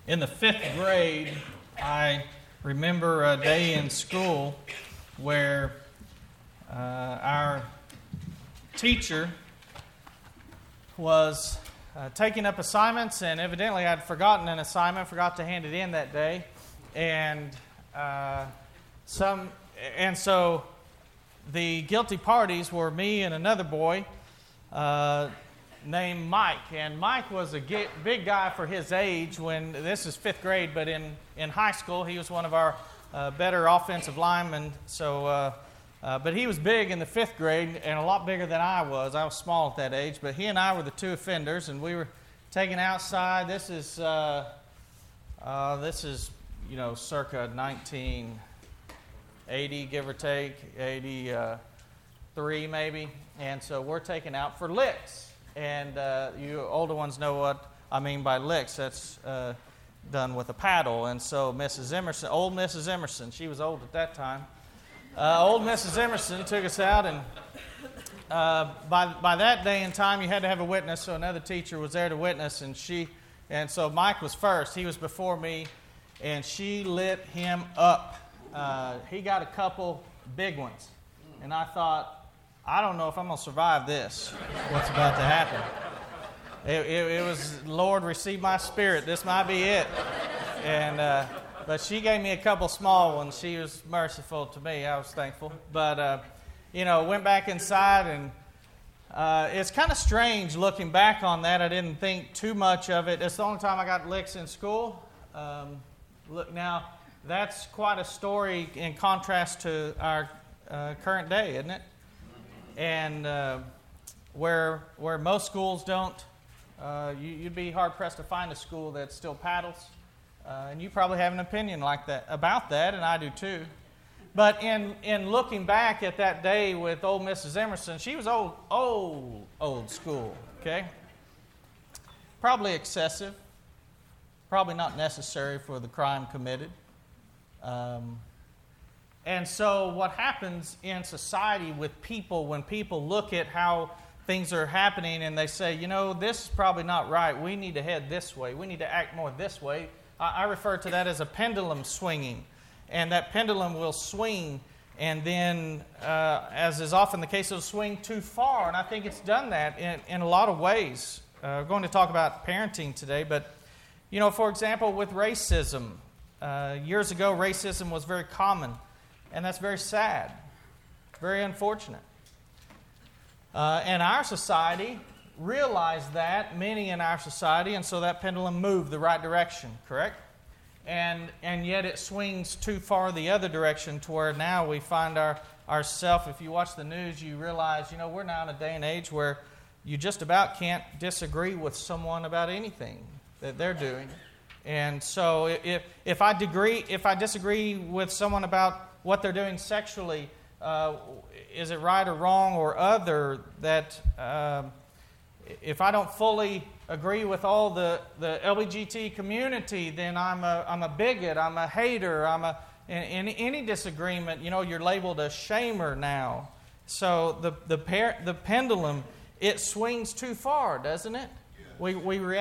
In the 5th grade, I remember a day in school where our teacher was taking up assignments, and evidently I'd forgotten an assignment, forgot to hand it in that day, and so the guilty parties were me and another boy named Mike. And Mike was a big guy for his age when, this is 5th grade, but in high school he was one of our better offensive linemen. So, but he was big in the 5th grade and a lot bigger than I was. I was small at that age, but he and I were the two offenders, and we were taken outside. This is circa 1980, give or take, 83 maybe. And so we're taken out for licks. And you older ones know what I mean by licks. That's done with a paddle. And so old Mrs. Emerson, she was old at that time. Old Mrs. Emerson took us out, and by that day and time, you had to have a witness. So another teacher was there to witness, and so Mike was first. He was before me, and she lit him up. He got a couple big ones, and I thought, I don't know if I'm going to survive this, what's about to happen. It was, Lord, receive my spirit. This might be it. But she gave me a couple small ones. She was merciful to me. I was thankful. But, went back inside, and it's kind of strange looking back on that. I didn't think too much of it. It's the only time I got licks in school. Look, now, that's quite a story in contrast to our current day, isn't it? And where most schools don't, you'd be hard-pressed to find a school that still paddles. And you probably have an opinion about that, and I do too. But in looking back at that day with old Mrs. Emerson, she was old school, okay? Probably excessive. Probably not necessary for the crime committed. And so what happens in society with people, when people look at how things are happening and they say, this is probably not right. We need to head this way. We need to act more this way. I refer to that as a pendulum swinging. And that pendulum will swing, and then, as is often the case, it'll swing too far. And I think it's done that in a lot of ways. We're going to talk about parenting today. But, for example, with racism. Years ago, racism was very common. And that's very sad, very unfortunate. And our society realized that, many in our society, and so that pendulum moved the right direction, correct? And yet it swings too far the other direction to where now we find ourselves, if you watch the news, you realize, we're now in a day and age where you just about can't disagree with someone about anything that they're doing. And so if I disagree with someone about what they're doing sexually, is it right or wrong or other, that if I don't fully agree with all the LGBT community, then I'm a bigot, I'm a hater, in any disagreement, you're labeled a shamer now. So the pendulum, it swings too far, doesn't it? We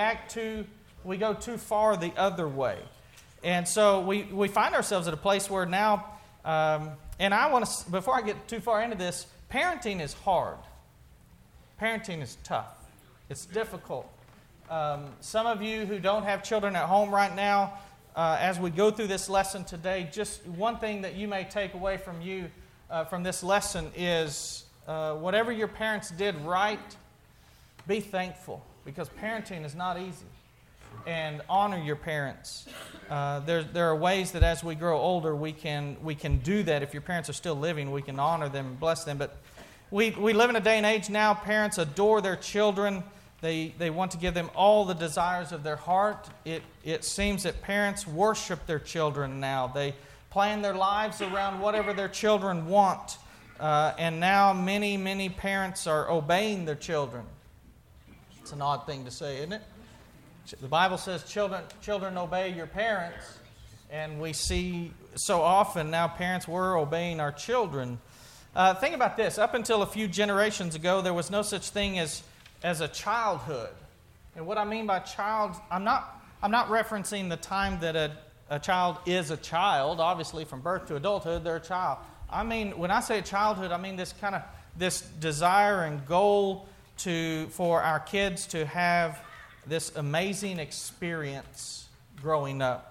go too far the other way. And so we find ourselves at a place where now, and I want to, before I get too far into this, parenting is hard. Parenting is tough. It's difficult. Some of you who don't have children at home right now, as we go through this lesson today, just one thing that you may take away from this lesson is whatever your parents did right, be thankful, because parenting is not easy. And honor your parents. There are ways that as we grow older, we can do that. If your parents are still living, we can honor them and bless them. But we live in a day and age now, parents adore their children. They want to give them all the desires of their heart. It seems that parents worship their children now. They plan their lives around whatever their children want. And now many, many parents are obeying their children. It's an odd thing to say, isn't it? The Bible says children obey your parents, and we see so often now parents were obeying our children. Think about this. Up until a few generations ago, there was no such thing as a childhood. And what I mean by child, I'm not I'm not referencing the time that a child is a child. Obviously, from birth to adulthood, they're a child. I mean, when I say childhood, I mean this desire and goal for our kids to have this amazing experience growing up.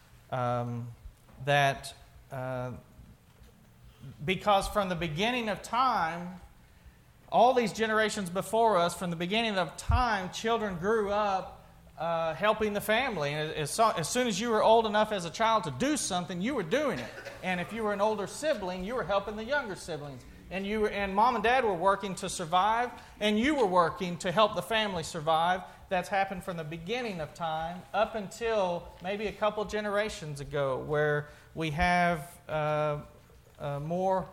Because from the beginning of time, all these generations before us, from the beginning of time, children grew up helping the family. And as soon as you were old enough as a child to do something, you were doing it. And if you were an older sibling, you were helping the younger siblings. And mom and dad were working to survive, and you were working to help the family survive. That's happened from the beginning of time up until maybe a couple generations ago, where we have more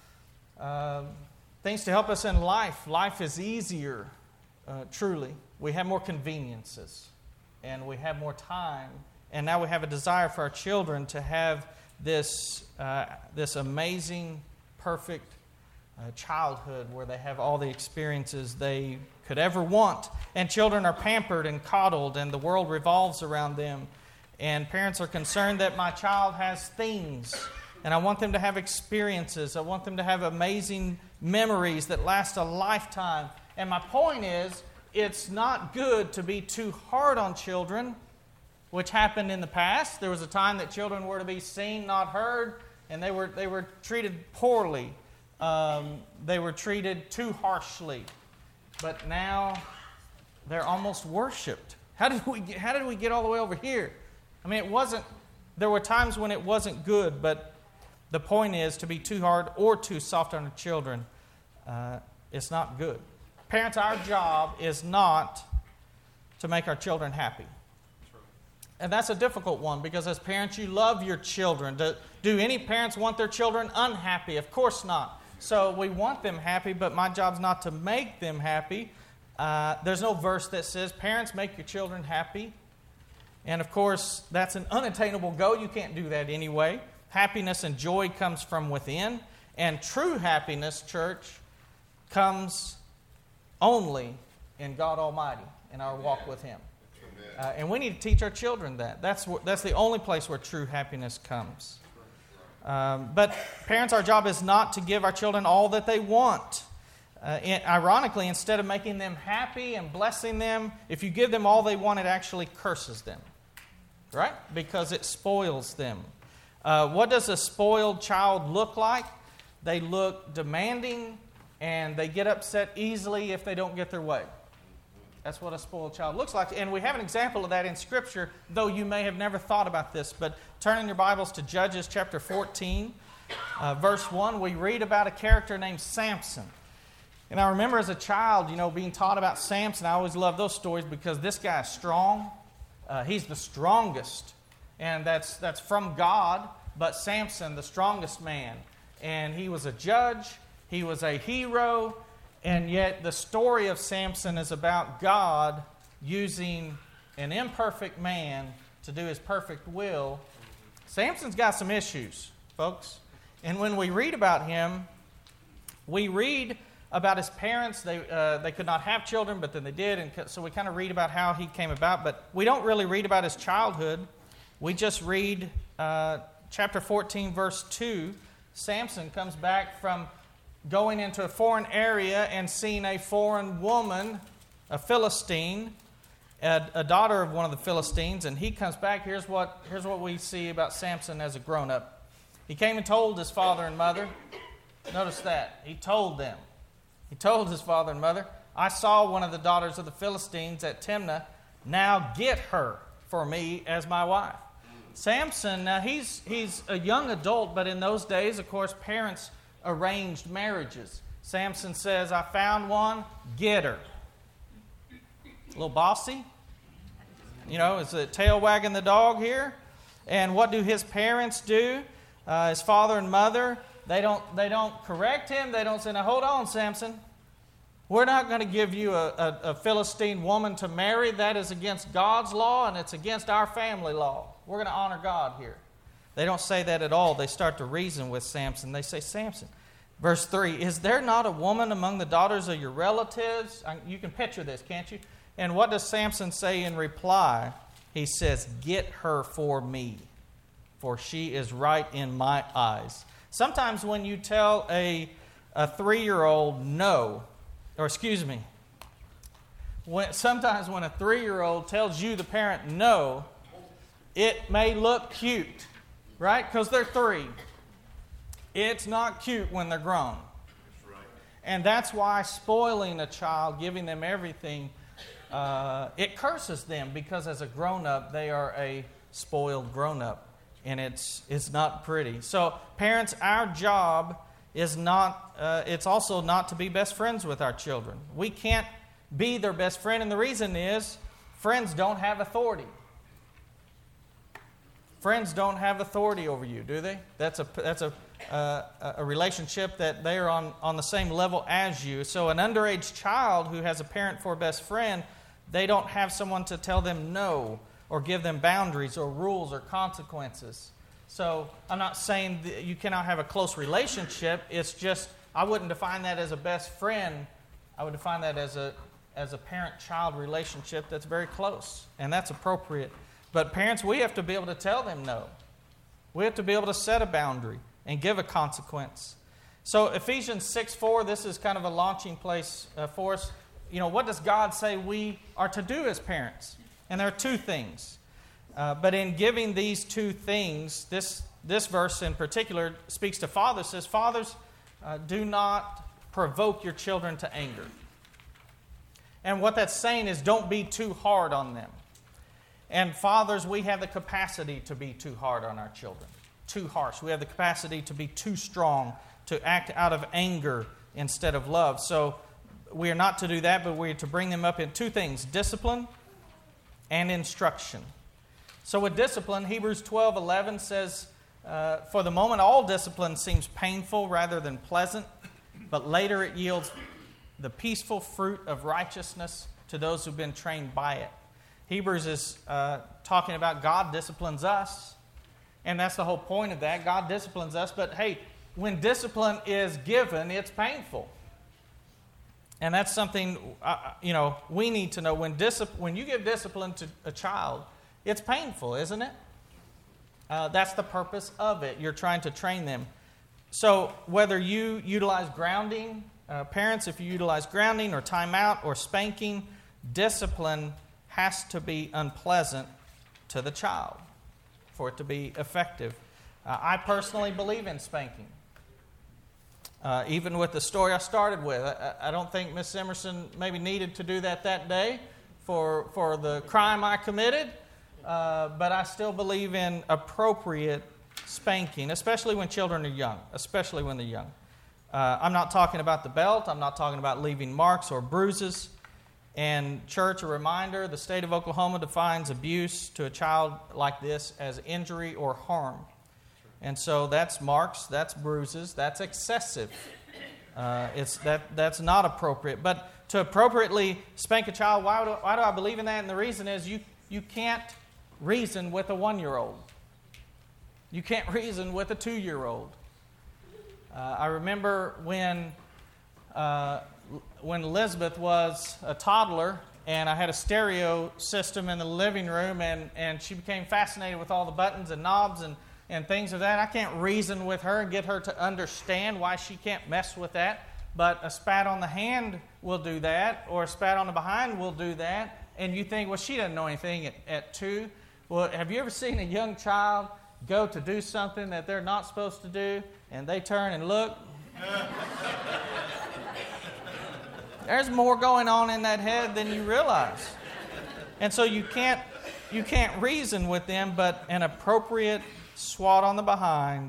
things to help us in life. Life is easier, truly. We have more conveniences, and we have more time. And now we have a desire for our children to have this amazing, perfect childhood where they have all the experiences they could ever want. And children are pampered and coddled, and the world revolves around them. And parents are concerned that my child has things, and I want them to have experiences. I want them to have amazing memories that last a lifetime. And my point is, it's not good to be too hard on children, which happened in the past. There was a time that children were to be seen, not heard, and they were treated poorly. They were treated too harshly. But now they're almost worshipped. How did we get all the way over here? I mean, there were times when it wasn't good, but the point is, to be too hard or too soft on our children, it's not good. Parents, our job is not to make our children happy. And that's a difficult one, because as parents, you love your children. Do any parents want their children unhappy? Of course not. So we want them happy, but my job's not to make them happy. There's no verse that says, parents, make your children happy. And of course, that's an unattainable goal. You can't do that anyway. Happiness and joy comes from within. And true happiness, church, comes only in God Almighty, in our walk with Him. And we need to teach our children that. That's the only place where true happiness comes. But parents, our job is not to give our children all that they want. Ironically, instead of making them happy and blessing them, if you give them all they want, it actually curses them. Right? Because it spoils them. What does a spoiled child look like? They look demanding, and they get upset easily if they don't get their way. That's what a spoiled child looks like. And we have an example of that in Scripture, though you may have never thought about this. But turn in your Bibles to Judges chapter 14, verse 1. We read about a character named Samson. And I remember as a child, being taught about Samson. I always loved those stories because this guy is strong. He's the strongest. And that's from God. But Samson, the strongest man. And he was a judge. He was a hero. And yet the story of Samson is about God using an imperfect man to do His perfect will. Samson's got some issues, folks. And when we read about him, we read about his parents. They could not have children, but then they did. And so we kind of read about how he came about. But we don't really read about his childhood. We just read chapter 14, verse 2. Samson comes back from going into a foreign area and seeing a foreign woman, a Philistine, a daughter of one of the Philistines, and he comes back. Here's what we see about Samson as a grown-up. He came and told his father and mother. Notice that. He told them. He told his father and mother, I saw one of the daughters of the Philistines at Timnah. Now get her for me as my wife. Samson, now he's a young adult, but in those days, of course, parents arranged marriages. Samson says, I found one, get her. A little bossy. Is the tail wagging the dog here? And what do his parents do? His father and mother, they don't correct him. They don't say, now hold on, Samson. We're not going to give you a Philistine woman to marry. That is against God's law, and it's against our family law. We're going to honor God here. They don't say that at all. They start to reason with Samson. They say, Samson, verse 3, is there not a woman among the daughters of your relatives? You can picture this, can't you? And what does Samson say in reply? He says, "Get her for me, for she is right in my eyes." Sometimes when you tell a 3-year-old no, or excuse me, sometimes when a 3-year-old tells you, the parent, no, it may look cute, right? Because they're 3. It's not cute when they're grown. That's right. And that's why spoiling a child, giving them everything, it curses them, because as a grown-up, they are a spoiled grown-up, and it's not pretty. So parents, our job is not, it's also not to be best friends with our children. We can't be their best friend, and the reason is friends don't have authority. Friends don't have authority over you, do they? That's a relationship that they are on the same level as you. So an underage child who has a parent for a best friend, they don't have someone to tell them no, or give them boundaries or rules or consequences. So I'm not saying that you cannot have a close relationship. It's just, I wouldn't define that as a best friend. I would define that as a parent-child relationship that's very close, and that's appropriate. But parents, we have to be able to tell them no. We have to be able to set a boundary and give a consequence. So Ephesians 6:4, this is kind of a launching place for us. You know, what does God say we are to do as parents? And there are 2 things. But in giving these 2 things, this verse in particular speaks to fathers. It says, fathers, do not provoke your children to anger. And what that's saying is, don't be too hard on them. And fathers, we have the capacity to be too hard on our children, too harsh. We have the capacity to be too strong, to act out of anger instead of love. So we are not to do that, but we are to bring them up in 2 things: discipline and instruction. So with discipline, Hebrews 12:11 says, for the moment all discipline seems painful rather than pleasant, but later it yields the peaceful fruit of righteousness to those who've been trained by it. Hebrews is talking about God disciplines us, and that's the whole point of that. God disciplines us, but hey, when discipline is given, it's painful. And that's something, we need to know. When you give discipline to a child, it's painful, isn't it? That's the purpose of it. You're trying to train them. So whether you utilize grounding, parents, if you utilize grounding or timeout or spanking, discipline has to be unpleasant to the child for it to be effective. I personally believe in spanking. Even with the story I started with, I don't think Miss Emerson maybe needed to do that day for the crime I committed, but I still believe in appropriate spanking, especially when children are young, especially when they're young. I'm not talking about the belt. I'm not talking about leaving marks or bruises. And church, a reminder, the state of Oklahoma defines abuse to a child like this as injury or harm. And so that's marks, that's bruises, that's excessive. That's not appropriate. But to appropriately spank a child, why do I believe in that? And the reason is you can't reason with a 1-year-old. You can't reason with a 2-year-old. I remember when Elizabeth was a toddler, and I had a stereo system in the living room, and she became fascinated with all the buttons and knobs and things of that. I can't reason with her and get her to understand why she can't mess with that, but a spat on the hand will do that, or a spat on the behind will do that, and you think, well, she doesn't know anything at 2. Well, have you ever seen a young child go to do something that they're not supposed to do, and they turn and look? There's more going on in that head than you realize. And so you can't reason with them, but an appropriate swat on the behind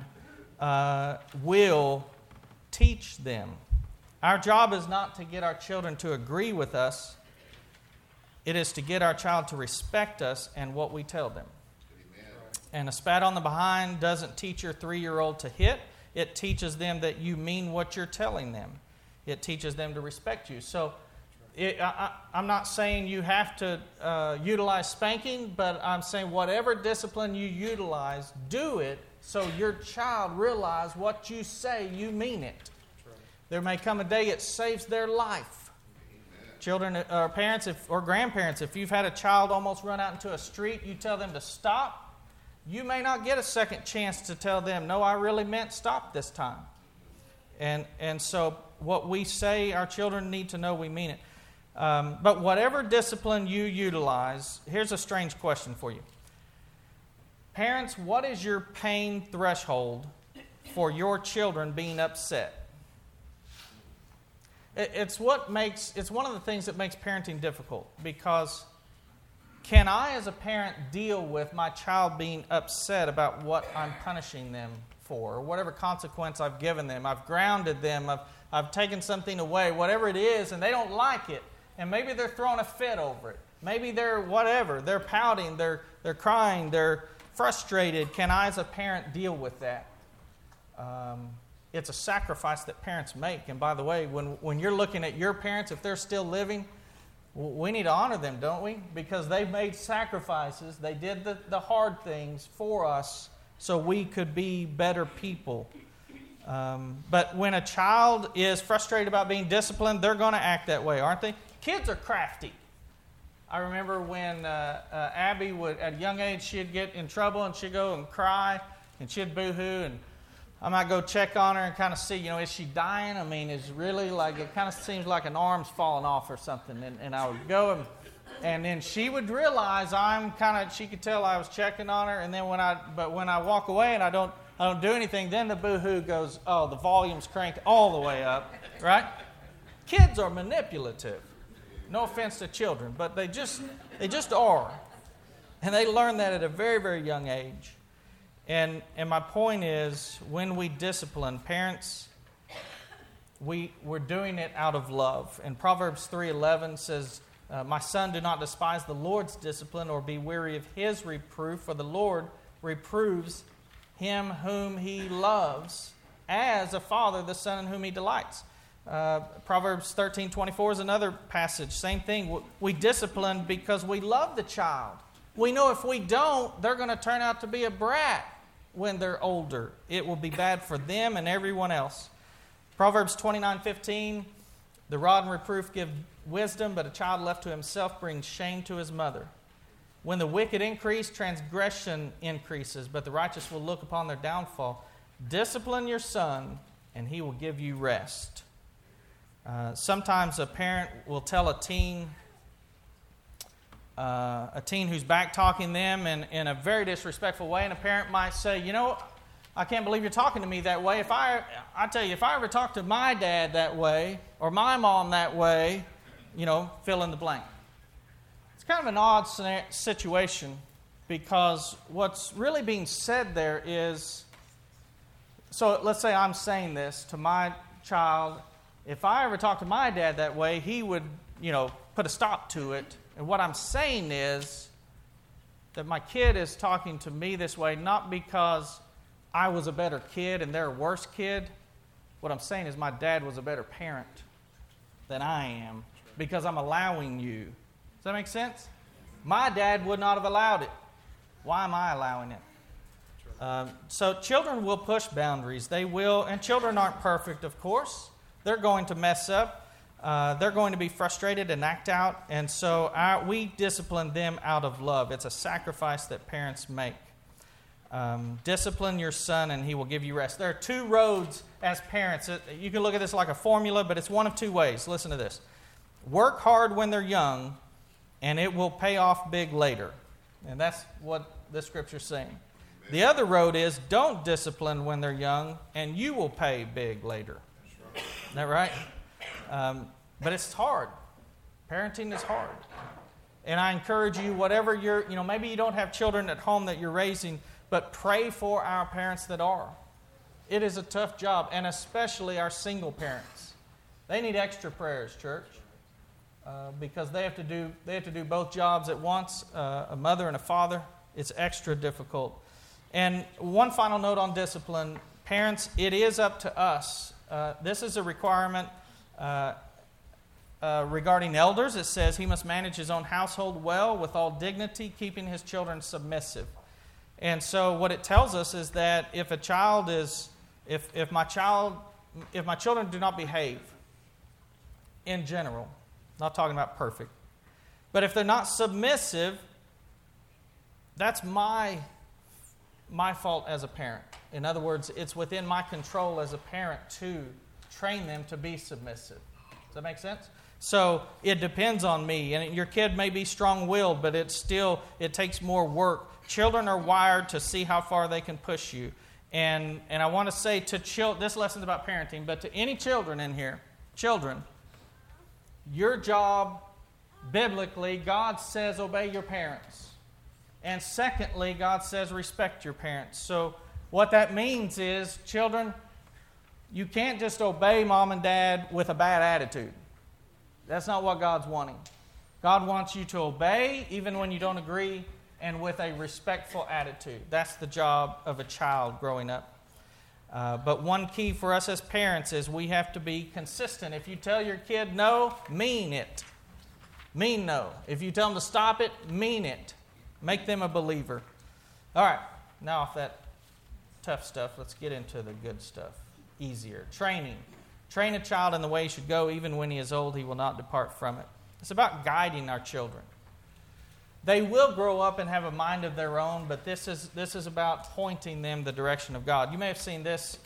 will teach them. Our job is not to get our children to agree with us. It is to get our child to respect us and what we tell them. Amen. And a spat on the behind doesn't teach your 3-year-old to hit. It teaches them that you mean what you're telling them. It teaches them to respect you. So I'm not saying you have to utilize spanking, but I'm saying whatever discipline you utilize, do it so your child realize what you say, you mean it. Right. There may come a day it saves their life. Children or parents or grandparents, if you've had a child almost run out into a street, you tell them to stop, you may not get a second chance to tell them, no, I really meant stop this time. And so what we say, our children need to know we mean it. But whatever discipline you utilize, here's a strange question for you. Parents, what is your pain threshold for your children being upset? It's one of the things that makes parenting difficult, because can I as a parent deal with my child being upset about what I'm punishing them for, or whatever consequence I've given them? I've grounded them, I've taken something away, whatever it is, and they don't like it, and maybe they're throwing a fit over it. Maybe they're whatever, they're pouting, they're crying, they're frustrated. Can I as a parent deal with that? It's a sacrifice that parents make. And by the way, when you're looking at your parents, if they're still living, we need to honor them, don't we? Because they've made sacrifices. They did the hard things for us so we could be better people. But when a child is frustrated about being disciplined, they're going to act that way, aren't they? Kids are crafty. I remember when Abby would, at a young age, she'd get in trouble and she'd go and cry and she'd boo-hoo, and I might go check on her and kind of see, is she dying? I mean, it's really like, it kind of seems like an arm's falling off or something. And I would go and then she would realize she could tell I was checking on her. And then when I walk away and I don't do anything, then the boo-hoo goes, oh, the volume's cranked all the way up, right? Kids are manipulative. No offense to children, but they just are. And they learn that at a very, very young age. And my point is, when we discipline parents, we're doing it out of love. And Proverbs 3:11 says, my son, do not despise the Lord's discipline or be weary of his reproof, for the Lord reproves him whom he loves, as a father the son in whom he delights. Proverbs 13:24 is another passage. Same thing. We discipline because we love the child. We know if we don't, they're going to turn out to be a brat when they're older. It will be bad for them and everyone else. Proverbs 29:15, the rod and reproof give wisdom, but a child left to himself brings shame to his mother. When the wicked increase, transgression increases, but the righteous will look upon their downfall. Discipline your son, and he will give you rest. Sometimes a parent will tell a teen who's back-talking them in a very disrespectful way, and a parent might say, I can't believe you're talking to me that way. I tell you, if I ever talked to my dad that way, or my mom that way, fill in the blank. It's kind of an odd situation, because what's really being said there is, so let's say I'm saying this to my child. If I ever talked to my dad that way, he would, put a stop to it. And what I'm saying is that my kid is talking to me this way not because I was a better kid and they're a worse kid. What I'm saying is my dad was a better parent than I am because I'm allowing you. Does that make sense? My dad would not have allowed it. Why am I allowing it? So children will push boundaries. They will, and children aren't perfect, of course. They're going to mess up. They're going to be frustrated and act out. And so we discipline them out of love. It's a sacrifice that parents make. Discipline your son and he will give you rest. There are two roads as parents. You can look at this like a formula, but it's one of two ways. Listen to this. Work hard when they're young, and it will pay off big later. And that's what the Scripture's saying. The other road is don't discipline when they're young, and you will pay big later. Isn't that right? But it's hard. Parenting is hard. And I encourage you, whatever maybe you don't have children at home that you're raising, but pray for our parents that are. It is a tough job, and especially our single parents. They need extra prayers, church, because they have to do both jobs at once, a mother and a father. It's extra difficult. And one final note on discipline. Parents, it is up to us. This is a requirement regarding elders. It says he must manage his own household well with all dignity, keeping his children submissive. And so what it tells us is that if my children do not behave in general, Not talking about perfect. But if they're not submissive, that's my fault as a parent. In other words, it's within my control as a parent to train them to be submissive. Does that make sense? So it depends on me. And your kid may be strong-willed, but it takes more work. Children are wired to see how far they can push you. And I want to say to children, this lesson's about parenting, but to any children in here, children, your job, biblically, God says obey your parents. And secondly, God says respect your parents. So what that means is, children, you can't just obey mom and dad with a bad attitude. That's not what God's wanting. God wants you to obey even when you don't agree and with a respectful attitude. That's the job of a child growing up. But one key for us as parents is we have to be consistent. If you tell your kid no, mean it. Mean no. If you tell them to stop it, mean it. Make them a believer. All right, now off that tough stuff, let's get into the good stuff. Easier. Training. Train a child in the way he should go. Even when he is old, he will not depart from it. It's about guiding our children. They will grow up and have a mind of their own, but this is about pointing them the direction of God. You may have seen this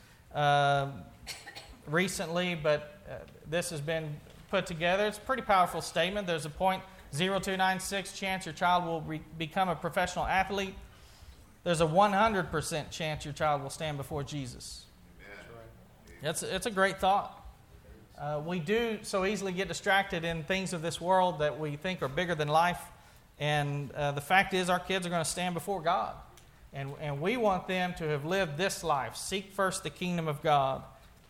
recently, but this has been put together. It's a pretty powerful statement. There's a 0.0296 chance your child will become a professional athlete. There's a 100% chance your child will stand before Jesus. It's a great thought. We do so easily get distracted in things of this world that we think are bigger than life. And the fact is our kids are going to stand before God. And we want them to have lived this life. Seek first the kingdom of God,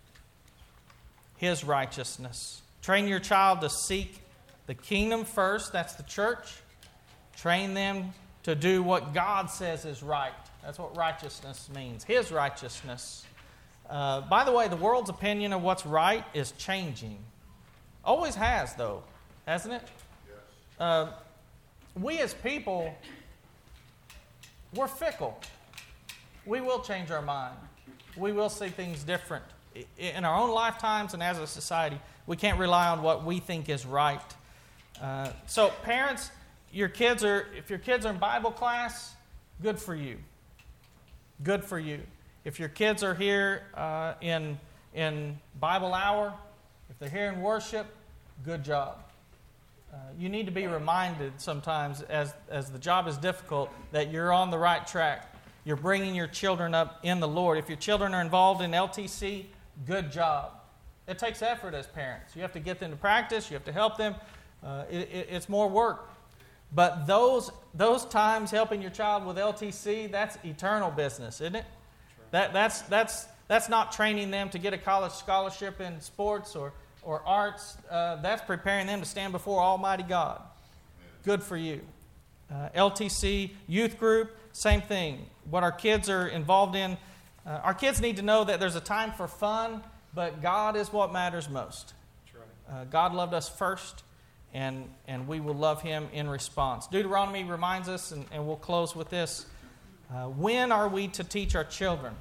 His righteousness. Train your child to seek the kingdom first. That's the church. Train them to do what God says is right. That's what righteousness means. His righteousness. By the way, the world's opinion of what's right is changing. Always has, though, hasn't it? Yes. We as people, we're fickle. We will change our mind. We will see things different. In our own lifetimes and as a society, we can't rely on what we think is right. So parents, if your kids are in Bible class, good for you. Good for you. If your kids are here in Bible hour, if they're here in worship, good job. You need to be reminded sometimes, as the job is difficult, that you're on the right track. You're bringing your children up in the Lord. If your children are involved in LTC, good job. It takes effort as parents. You have to get them to practice. You have to help them. It's more work. But those times helping your child with LTC, that's eternal business, isn't it? That's not training them to get a college scholarship in sports or arts. That's preparing them to stand before Almighty God. Good for you. LTC, youth group, same thing. What our kids are involved in, our kids need to know that there's a time for fun, but God is what matters most. God loved us first, and we will love Him in response. Deuteronomy reminds us, and we'll close with this, when are we to teach our children?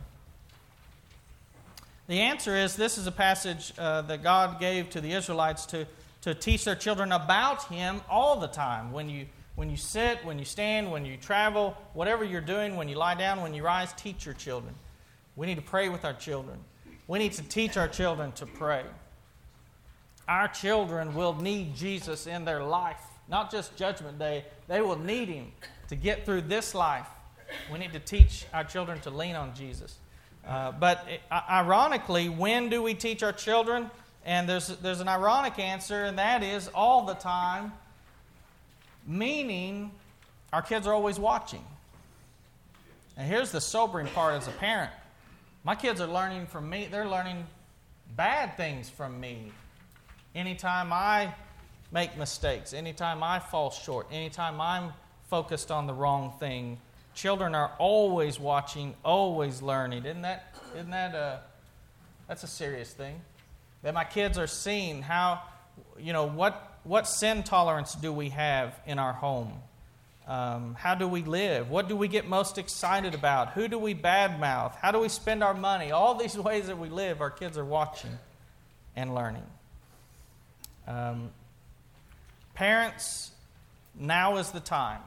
The answer is, this is a passage that God gave to the Israelites to teach their children about Him all the time. When you sit, when you stand, when you travel, whatever you're doing, when you lie down, when you rise, teach your children. We need to pray with our children. We need to teach our children to pray. Our children will need Jesus in their life, not just Judgment Day. They will need Him to get through this life. We need to teach our children to lean on Jesus. But ironically, when do we teach our children? And there's an ironic answer, and that is all the time, meaning our kids are always watching. And here's the sobering part as a parent. My kids are learning from me. They're learning bad things from me. Anytime I make mistakes, anytime I fall short, anytime I'm focused on the wrong thing, children are always watching, always learning. Isn't that that's a serious thing? That my kids are seeing how, what sin tolerance do we have in our home? How do we live? What do we get most excited about? Who do we badmouth? How do we spend our money? All these ways that we live, our kids are watching and learning. Parents, now is the time.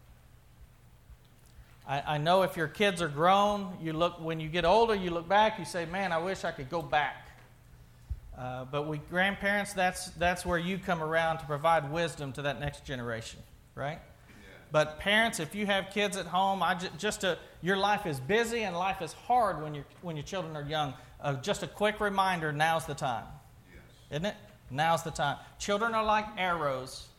I know if your kids are grown, when you get older, you look back, you say, man, I wish I could go back. But we grandparents, that's where you come around to provide wisdom to that next generation, right? Yeah. But parents, if you have kids at home, your life is busy and life is hard when your children are young. Just a quick reminder, now's the time. Yes. Isn't it? Now's the time. Children are like arrows.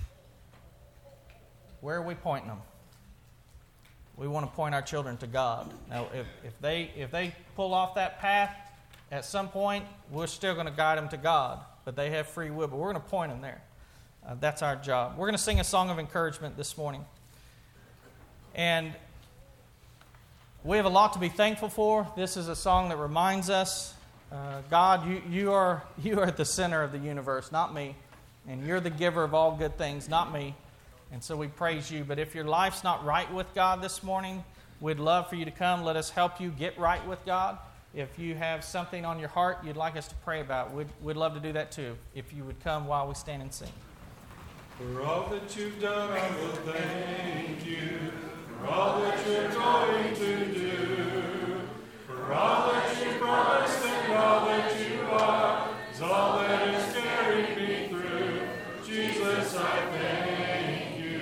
Where are we pointing them? We want to point our children to God. Now, if they pull off that path, at some point, we're still going to guide them to God. But they have free will, but we're going to point them there. That's our job. We're going to sing a song of encouragement this morning. And we have a lot to be thankful for. This is a song that reminds us, God, you are at the center of the universe, not me. And you're the giver of all good things, not me. And so we praise you. But if your life's not right with God this morning, we'd love for you to come. Let us help you get right with God. If you have something on your heart you'd like us to pray about, we'd love to do that too. If you would come while we stand and sing. For all that you've done, I will thank you. For all that you're going to do. For all that you promised and all that you are is all that has carried me through. Jesus, I thank you.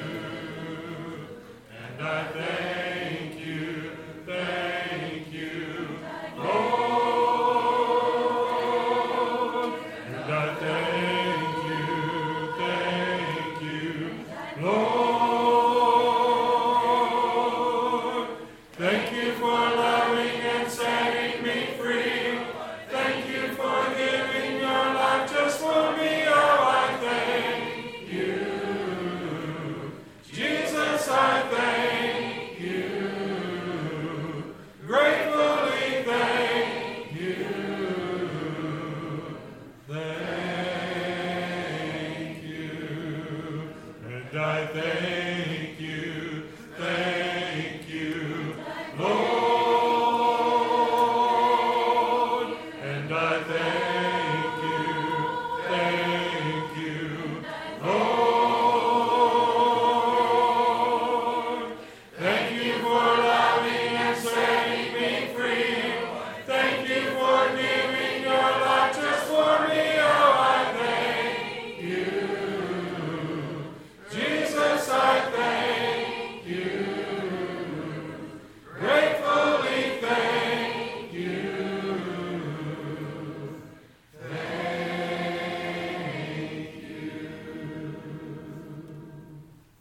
And I thank you, thank you, Lord. And I thank you, Lord. Thank you for loving and setting me free. Thank you for giving your life just for me. Oh, I thank you. Jesus, I thank you. Gratefully thank you. Thank you. And I thank you.